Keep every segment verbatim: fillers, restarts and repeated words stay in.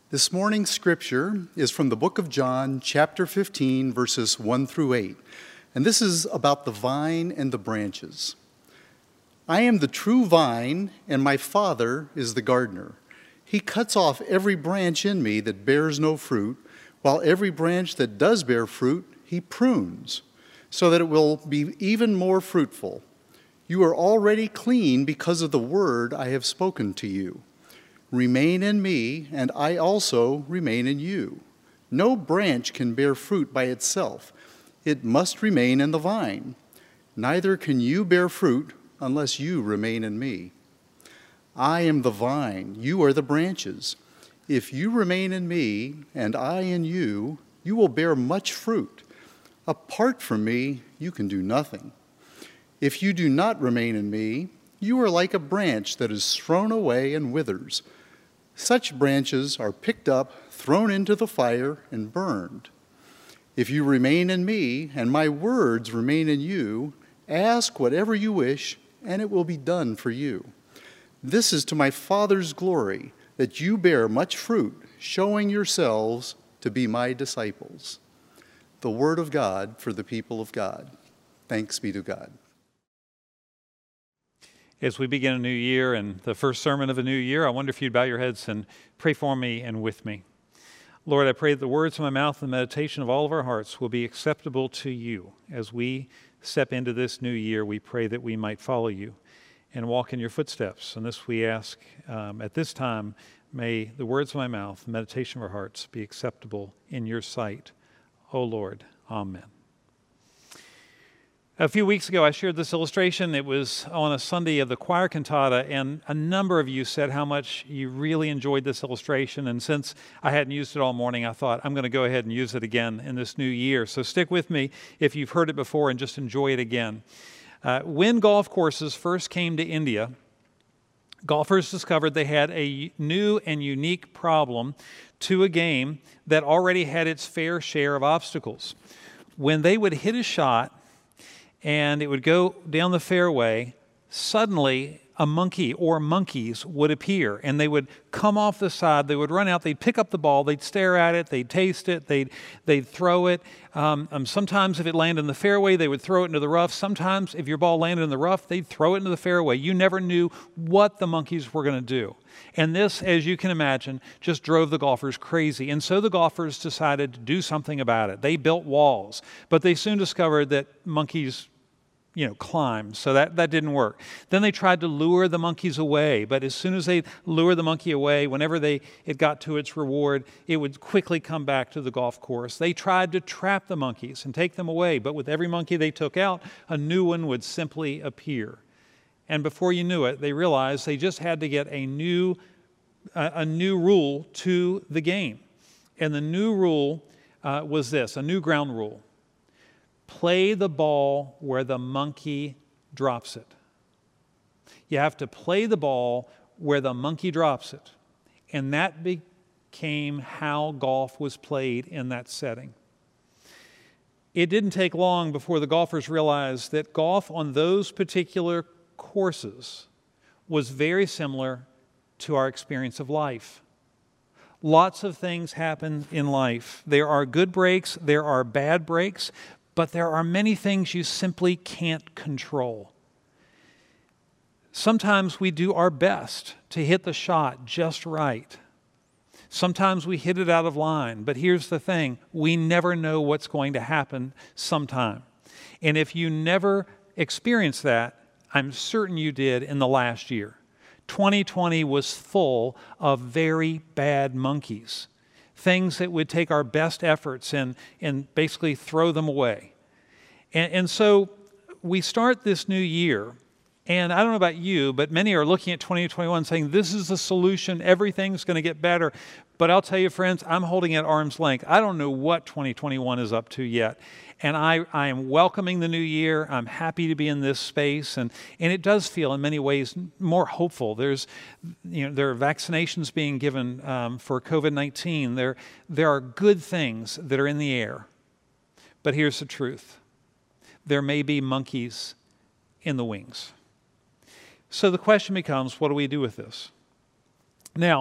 This morning's scripture is from the book of John, chapter fifteen, verses one through eight. And this is about the vine and the branches. I am the true vine, and my Father is the gardener. He cuts off every branch in me that bears no fruit, while every branch that does bear fruit, he prunes, so that it will be even more fruitful. You are already clean because of the word I have spoken to you. Remain in me, and I also remain in you. No branch can bear fruit by itself. It must remain in the vine. Neither can you bear fruit unless you remain in me. I am the vine, you are the branches. If you remain in me, and I in you, you will bear much fruit. Apart from me, you can do nothing. If you do not remain in me, you are like a branch that is thrown away and withers. Such branches are picked up, thrown into the fire, and burned. If you remain in me, and my words remain in you, ask whatever you wish, and it will be done for you. This is to my Father's glory, that you bear much fruit, showing yourselves to be my disciples. The word of God for the people of God. Thanks be to God. As we begin a new year and the first sermon of a new year, I wonder if you'd bow your heads and pray for me and with me. Lord, I pray that the words of my mouth and the meditation of all of our hearts will be acceptable to you. As we step into this new year, we pray that we might follow you and walk in your footsteps. And this we ask um, at this time, may the words of my mouth and meditation of our hearts be acceptable in your sight. O Lord, amen. A few weeks ago, I shared this illustration. It was on a Sunday of the choir cantata, and a number of you said how much you really enjoyed this illustration. And since I hadn't used it all morning, I thought I'm going to go ahead and use it again in this new year. So stick with me if you've heard it before and just enjoy it again. Uh, when golf courses first came to India, golfers discovered they had a new and unique problem to a game that already had its fair share of obstacles. When they would hit a shot, and it would go down the fairway, suddenly a monkey or monkeys would appear, and they would come off the side, they would run out, they'd pick up the ball, they'd stare at it, they'd taste it, they'd, they'd throw it. Um, um, sometimes if it landed in the fairway, they would throw it into the rough. Sometimes if your ball landed in the rough, they'd throw it into the fairway. You never knew what the monkeys were going to do. And this, as you can imagine, just drove the golfers crazy. And so the golfers decided to do something about it. They built walls, but they soon discovered that monkeys you know, climb, so that, that didn't work. Then they tried to lure the monkeys away, but as soon as they lure the monkey away, whenever they it got to its reward, it would quickly come back to the golf course. They tried to trap the monkeys and take them away, but with every monkey they took out, a new one would simply appear. And before you knew it, they realized they just had to get a new, uh, a new rule to the game. And the new rule uh, was this, a new ground rule. Play the ball where the monkey drops it. You have to play the ball where the monkey drops it. And that became how golf was played in that setting. It didn't take long before the golfers realized that golf on those particular courses was very similar to our experience of life. Lots of things happen in life. There are good breaks, there are bad breaks, but there are many things you simply can't control. Sometimes we do our best to hit the shot just right. Sometimes we hit it out of line, but here's the thing, we never know what's going to happen sometime. And if you never experienced that, I'm certain you did in the last year. twenty twenty was full of very bad monkeys. Things that would take our best efforts and, and basically throw them away. And, and so we start this new year, and I don't know about you, but many are looking at twenty twenty-one saying, this is the solution, everything's going to get better. But I'll tell you, friends, I'm holding at arm's length. I don't know what twenty twenty-one is up to yet. And I, I am welcoming the new year. I'm happy to be in this space. And, and it does feel in many ways more hopeful. There's, you know, there are vaccinations being given um, for covid nineteen. There, there are good things that are in the air. But here's the truth. There may be monkeys in the wings. So the question becomes, what do we do with this? Now,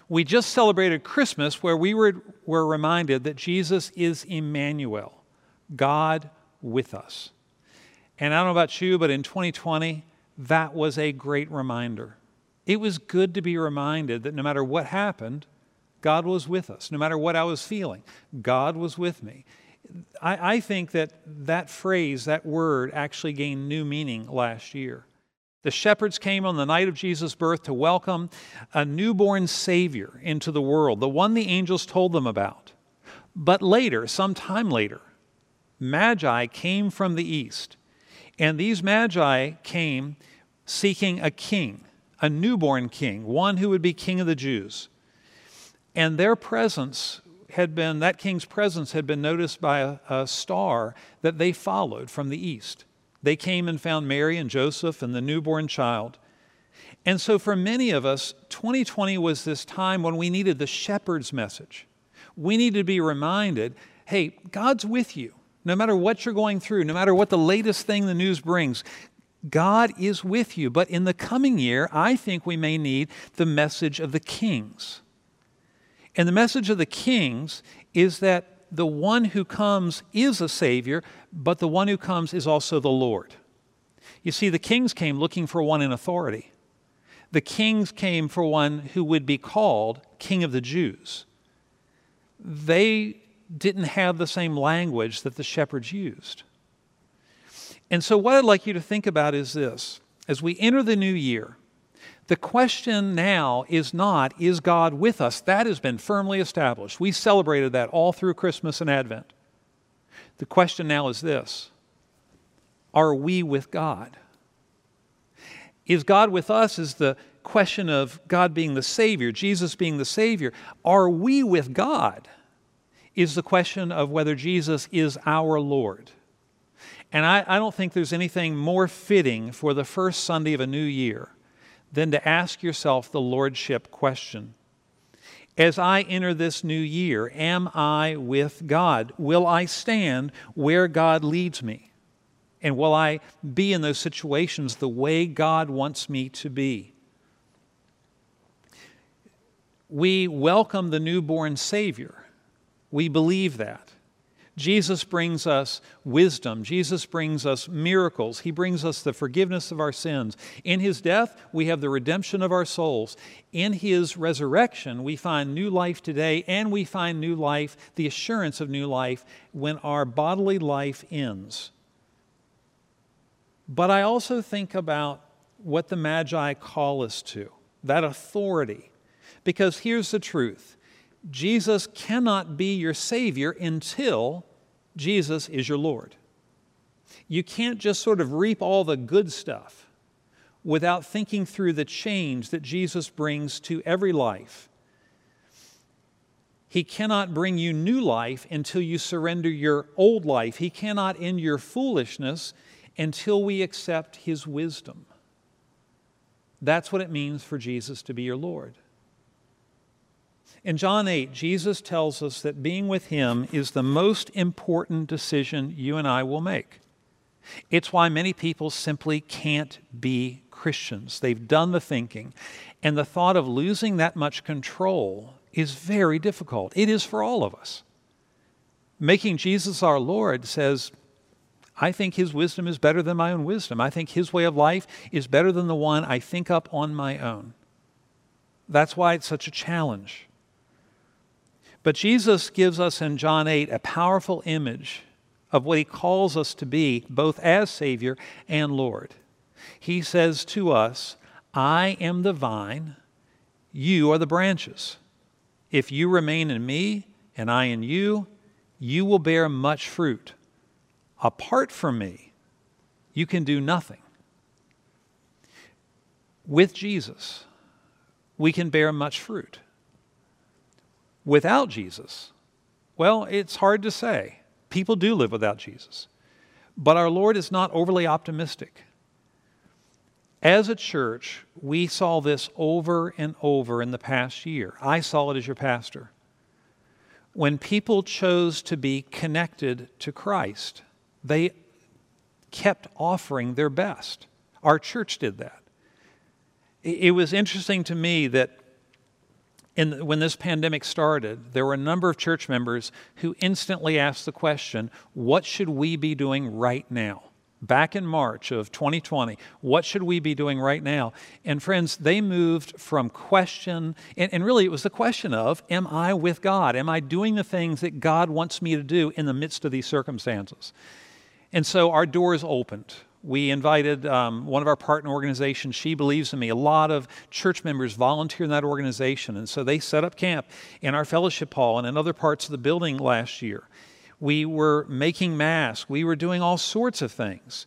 We just celebrated Christmas where we were, were reminded that Jesus is Emmanuel, God with us. And I don't know about you, but in twenty twenty, that was a great reminder. It was good to be reminded that no matter what happened, God was with us. No matter what I was feeling, God was with me. I, I think that that phrase, that word, actually gained new meaning last year. The shepherds came on the night of Jesus' birth to welcome a newborn Savior into the world, the one the angels told them about. But later, some time later, Magi came from the east. And these Magi came seeking a king, a newborn king, one who would be king of the Jews. And their presence had been, that king's presence had been noticed by a, a star that they followed from the east. They came and found Mary and Joseph and the newborn child. And so for many of us, twenty twenty was this time when we needed the shepherd's message. We needed to be reminded, hey, God's with you. No matter what you're going through, no matter what the latest thing the news brings, God is with you. But in the coming year, I think we may need the message of the kings. And the message of the kings is that the one who comes is a Savior, but the one who comes is also the Lord. You see, the kings came looking for one in authority. The kings came for one who would be called King of the Jews. They didn't have the same language that the shepherds used. And so what I'd like you to think about is this. As we enter the new year, the question now is not, is God with us? That has been firmly established. We celebrated that all through Christmas and Advent. The question now is this: are we with God? Is God with us is the question of God being the Savior, Jesus being the Savior. Are we with God is the question of whether Jesus is our Lord. And I, I don't think there's anything more fitting for the first Sunday of a new year than to ask yourself the Lordship question. As I enter this new year, am I with God? Will I stand where God leads me? And will I be in those situations the way God wants me to be? We welcome the newborn Savior. We believe that. Jesus brings us wisdom. Jesus brings us miracles. He brings us the forgiveness of our sins. In His death, we have the redemption of our souls. In His resurrection, we find new life today, and we find new life, the assurance of new life, when our bodily life ends. But I also think about what the Magi call us to, that authority. Because here's the truth. Jesus cannot be your Savior until Jesus is your Lord. You can't just sort of reap all the good stuff without thinking through the change that Jesus brings to every life. He cannot bring you new life until you surrender your old life. He cannot end your foolishness until we accept His wisdom. That's what it means for Jesus to be your Lord. In John eight, Jesus tells us that being with Him is the most important decision you and I will make. It's why many people simply can't be Christians. They've done the thinking, and the thought of losing that much control is very difficult. It is for all of us. Making Jesus our Lord says, I think His wisdom is better than my own wisdom. I think His way of life is better than the one I think up on my own. That's why it's such a challenge. But Jesus gives us in John eight a powerful image of what He calls us to be, both as Savior and Lord. He says to us, I am the vine, you are the branches. If you remain in me and I in you, you will bear much fruit. Apart from me, you can do nothing. With Jesus, we can bear much fruit. Without Jesus, well, it's hard to say. People do live without Jesus. But our Lord is not overly optimistic. As a church, we saw this over and over in the past year. I saw it as your pastor. When people chose to be connected to Christ, they kept offering their best. Our church did that. It was interesting to me that In, when this pandemic started, there were a number of church members who instantly asked the question, what should we be doing right now? Back in March of twenty twenty, what should we be doing right now? And friends, they moved from question, and, and really it was the question of, am I with God? Am I doing the things that God wants me to do in the midst of these circumstances? And so our doors opened. We invited um, one of our partner organizations, She Believes in Me. A lot of church members volunteer in that organization, and so they set up camp in our fellowship hall and in other parts of the building last year. We were making masks. We were doing all sorts of things.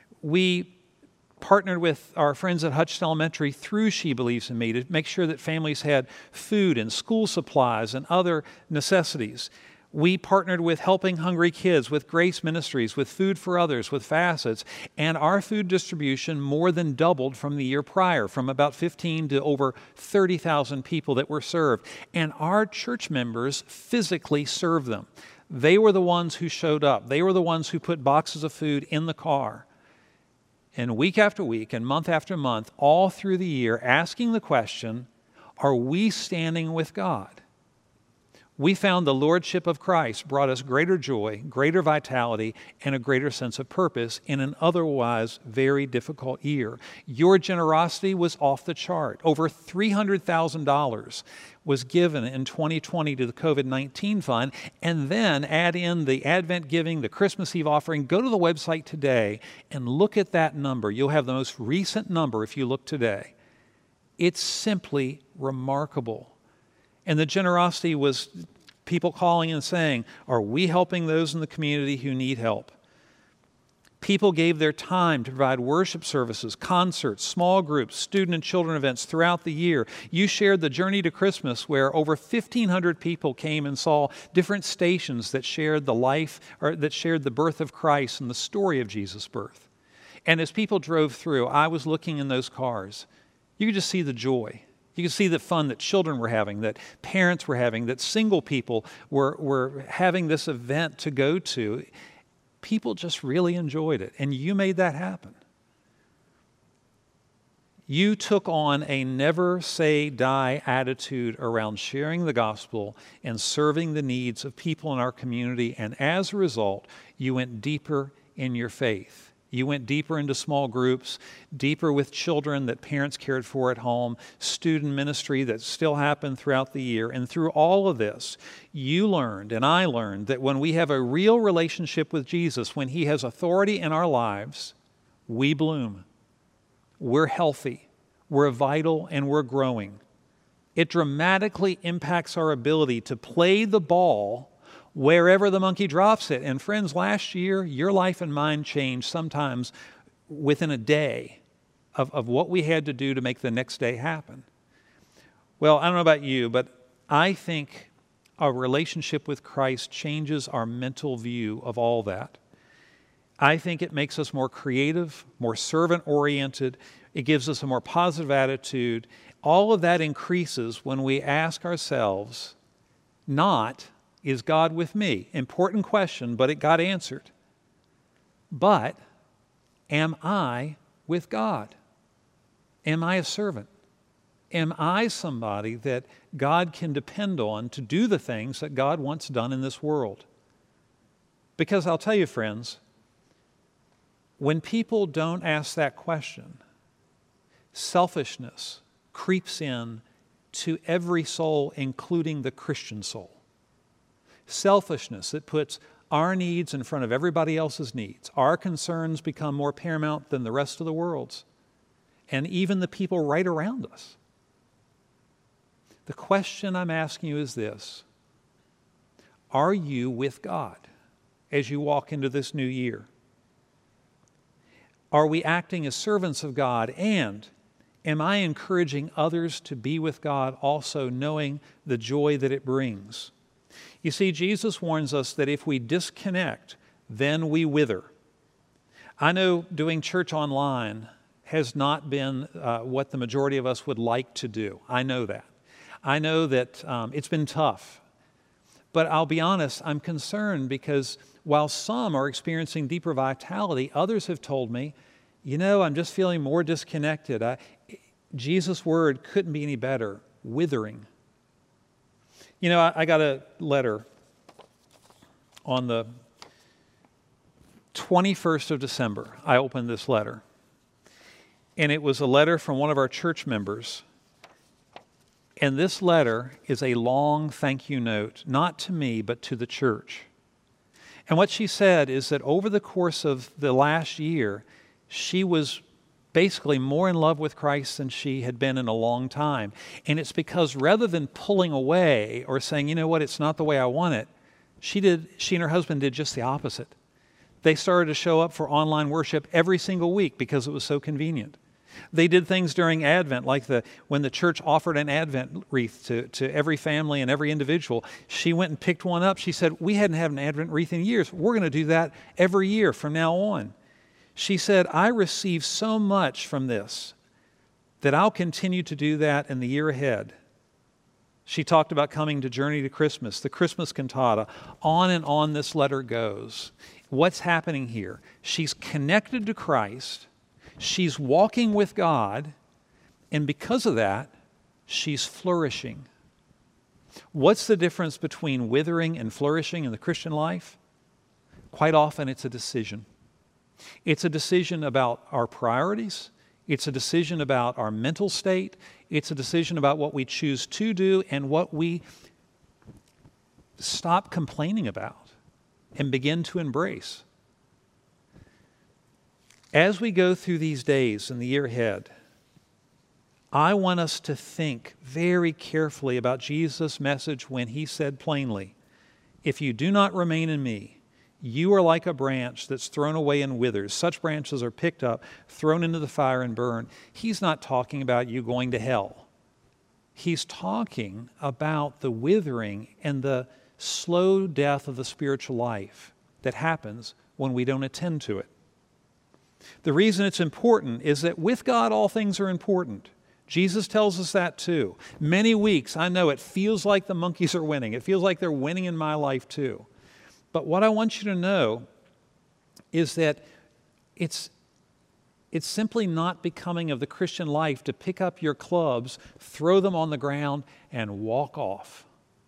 We partnered with our friends at Hutch Elementary through She Believes in Me to make sure that families had food and school supplies and other necessities. We partnered with Helping Hungry Kids, with Grace Ministries, with Food for Others, with Facets, and our food distribution more than doubled from the year prior, from about fifteen to over thirty thousand people that were served. And our church members physically served them. They were the ones who showed up. They were the ones who put boxes of food in the car. And week after week and month after month, all through the year, asking the question, are we standing with God? We found the Lordship of Christ brought us greater joy, greater vitality, and a greater sense of purpose in an otherwise very difficult year. Your generosity was off the chart. Over three hundred thousand dollars was given in twenty twenty to the COVID nineteen fund, and then add in the Advent giving, the Christmas Eve offering. Go to the website today and look at that number. You'll have the most recent number if you look today. It's simply remarkable. And the generosity was people calling and saying, are we helping those in the community who need help? People gave their time to provide worship services, concerts, small groups, student and children events throughout the year. You shared the Journey to Christmas, where over fifteen hundred people came and saw different stations that shared the life, or that shared the birth of Christ and the story of Jesus' birth. And as people drove through, I was looking in those cars. You could just see the joy. You could see the fun that children were having, that parents were having, that single people were, were having this event to go to. People just really enjoyed it, and you made that happen. You took on a never say die attitude around sharing the gospel and serving the needs of people in our community, and as a result, you went deeper in your faith. You went deeper into small groups, deeper with children that parents cared for at home, student ministry that still happened throughout the year. And through all of this, you learned, and I learned, that when we have a real relationship with Jesus, when He has authority in our lives, we bloom. We're healthy, we're vital, and we're growing. It dramatically impacts our ability to play the ball wherever the monkey drops it. And friends, last year, your life and mine changed sometimes within a day of, of what we had to do to make the next day happen. Well, I don't know about you, but I think our relationship with Christ changes our mental view of all that. I think it makes us more creative, more servant-oriented. It gives us a more positive attitude. All of that increases when we ask ourselves, not, is God with me? Important question, but it got answered. But, am I with God? Am I a servant? Am I somebody that God can depend on to do the things that God wants done in this world? Because I'll tell you, friends, when people don't ask that question, selfishness creeps in to every soul, including the Christian soul. Selfishness that puts our needs in front of everybody else's needs. Our concerns become more paramount than the rest of the world's, and even the people right around us. The question I'm asking you is this: are you with God as you walk into this new year? Are we acting as servants of God, and am I encouraging others to be with God also, knowing the joy that it brings? You see, Jesus warns us that if we disconnect, then we wither. I know doing church online has not been uh, what the majority of us would like to do. I know that. I know that um, it's been tough. But I'll be honest, I'm concerned because while some are experiencing deeper vitality, others have told me, you know, I'm just feeling more disconnected. I, Jesus' word couldn't be any better, withering. You know, I, I got a letter on the twenty-first of December. I opened this letter. And it was a letter from one of our church members. And this letter is a long thank you note, not to me, but to the church. And what she said is that over the course of the last year, she was basically more in love with Christ than she had been in a long time. And it's because rather than pulling away or saying, you know what, it's not the way I want it, she did. She and her husband did just the opposite. They started to show up for online worship every single week because it was so convenient. They did things during Advent, like the when the church offered an Advent wreath to, to every family and every individual. She went and picked one up. She said, we hadn't had an Advent wreath in years. We're going to do that every year from now on. She said, I receive so much from this that I'll continue to do that in the year ahead. She talked about coming to Journey to Christmas, the Christmas cantata. On and on this letter goes. What's happening here? She's connected to Christ. She's walking with God, and because of that, she's flourishing. What's the difference between withering and flourishing in the Christian life? Quite often it's a decision. It's a decision about our priorities. It's a decision about our mental state. It's a decision about what we choose to do and what we stop complaining about and begin to embrace. As we go through these days in the year ahead, I want us to think very carefully about Jesus' message when he said plainly, if you do not remain in me, you are like a branch that's thrown away and withers. Such branches are picked up, thrown into the fire and burned. He's not talking about you going to hell. He's talking about the withering and the slow death of the spiritual life that happens when we don't attend to it. The reason it's important is that with God, all things are important. Jesus tells us that too. Many weeks, I know it feels like the monkeys are winning. It feels like they're winning in my life too. But what I want you to know is that it's, it's simply not becoming of the Christian life to pick up your clubs, throw them on the ground, and walk off.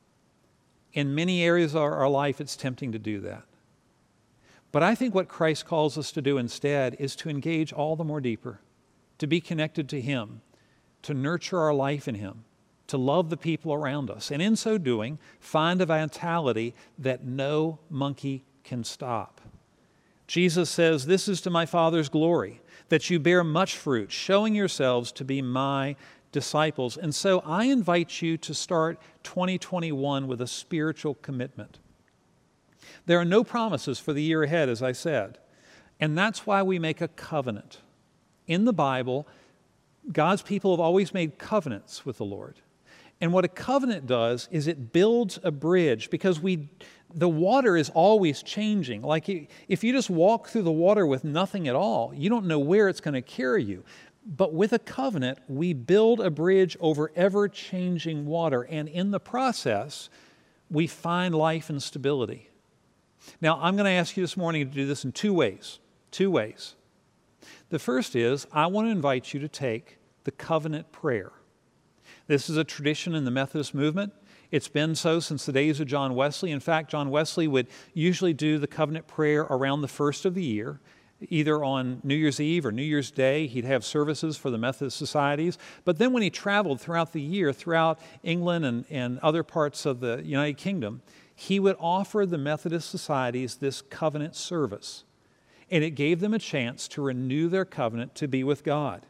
In many areas of our life, it's tempting to do that. But I think what Christ calls us to do instead is to engage all the more deeper, to be connected to him, to nurture our life in him, to love the people around us, and in so doing, find a vitality that no monkey can stop. Jesus says, this is to my Father's glory, that you bear much fruit, showing yourselves to be my disciples. And so I invite you to start twenty twenty-one with a spiritual commitment. There are no promises for the year ahead, as I said, and that's why we make a covenant. In the Bible, God's people have always made covenants with the Lord. And what a covenant does is it builds a bridge, because we, the water is always changing. Like if you just walk through the water with nothing at all, you don't know where it's going to carry you. But with a covenant, we build a bridge over ever-changing water, and in the process, we find life and stability. Now, I'm going to ask you this morning to do this in two ways. Two ways. The first is, I want to invite you to take the covenant prayer. This is a tradition in the Methodist movement. It's been so since the days of John Wesley. In fact, John Wesley would usually do the covenant prayer around the first of the year, either on New Year's Eve or New Year's Day. He'd have services for the Methodist societies. But then when he traveled throughout the year, throughout England and, and other parts of the United Kingdom, he would offer the Methodist societies this covenant service. And it gave them a chance to renew their covenant to be with God.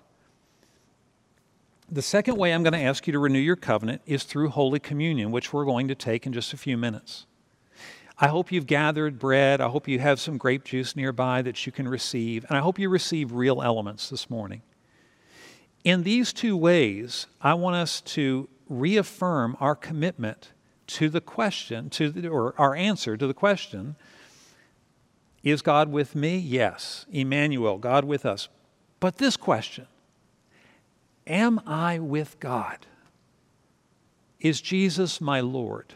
The second way I'm going to ask you to renew your covenant is through Holy Communion, which we're going to take in just a few minutes. I hope you've gathered bread. I hope you have some grape juice nearby that you can receive. And I hope you receive real elements this morning. In these two ways, I want us to reaffirm our commitment to the question, to the, or our answer to the question, is God with me? Yes. Emmanuel, God with us. But this question, am I with God? Is Jesus my Lord?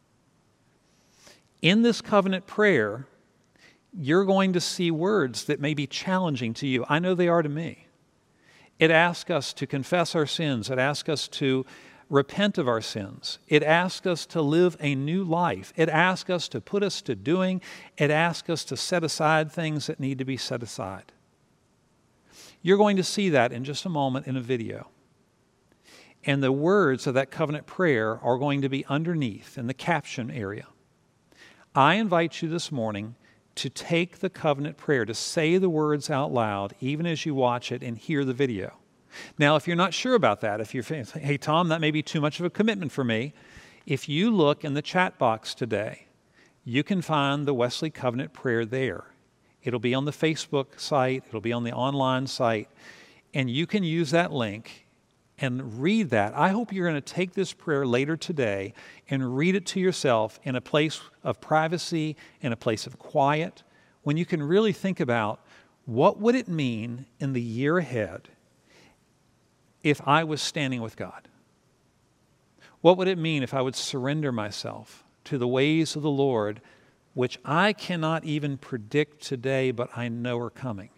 In this covenant prayer, you're going to see words that may be challenging to you. I know they are to me. It asks us to confess our sins. It asks us to repent of our sins. It asks us to live a new life. It asks us to put us to doing. It asks us to set aside things that need to be set aside. You're going to see that in just a moment in a video. And the words of that covenant prayer are going to be underneath in the caption area. I invite you this morning to take the covenant prayer, to say the words out loud, even as you watch it and hear the video. Now, if you're not sure about that, if you're saying, hey, Tom, that may be too much of a commitment for me, if you look in the chat box today, you can find the Wesley Covenant Prayer there. It'll be on the Facebook site. It'll be on the online site. And you can use that link and read that. I hope you're going to take this prayer later today and read it to yourself in a place of privacy, in a place of quiet, when you can really think about what would it mean in the year ahead if I was standing with God? What would it mean if I would surrender myself to the ways of the Lord, which I cannot even predict today, but I know are coming?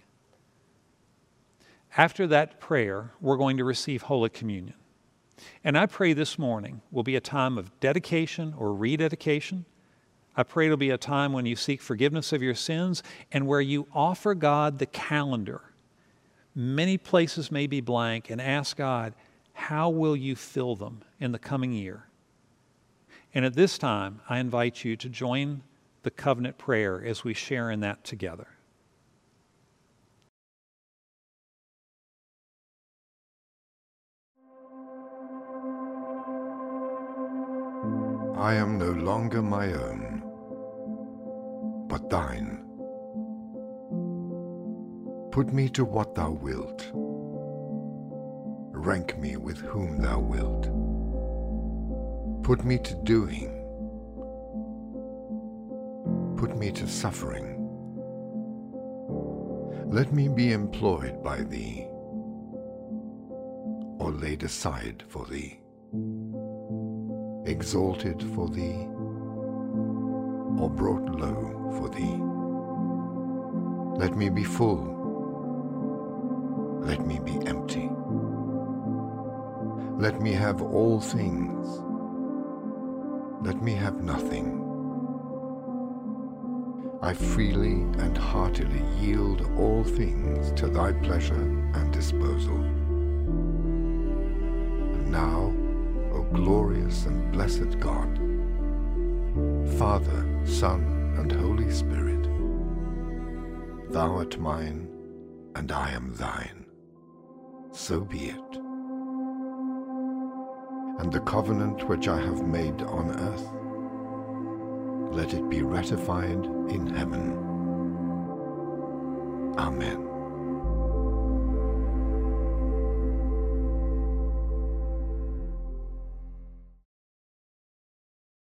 After that prayer, we're going to receive Holy Communion. And I pray this morning will be a time of dedication or rededication. I pray it'll be a time when you seek forgiveness of your sins and where you offer God the calendar. Many places may be blank, and ask God, how will you fill them in the coming year? And at this time, I invite you to join the covenant prayer as we share in that together. I am no longer my own, but thine. Put me to what thou wilt. Rank me with whom thou wilt. Put me to doing. Put me to suffering. Let me be employed by thee, or laid aside for thee, exalted for thee, or brought low for thee. Let me be full. Let me be empty. Let me have all things. Let me have nothing. I freely and heartily yield all things to thy pleasure and disposal. And now, O glorious and blessed God, Father, Son, and Holy Spirit, thou art mine, and I am thine. So be it. And the covenant which I have made on earth, let it be ratified in heaven. Amen.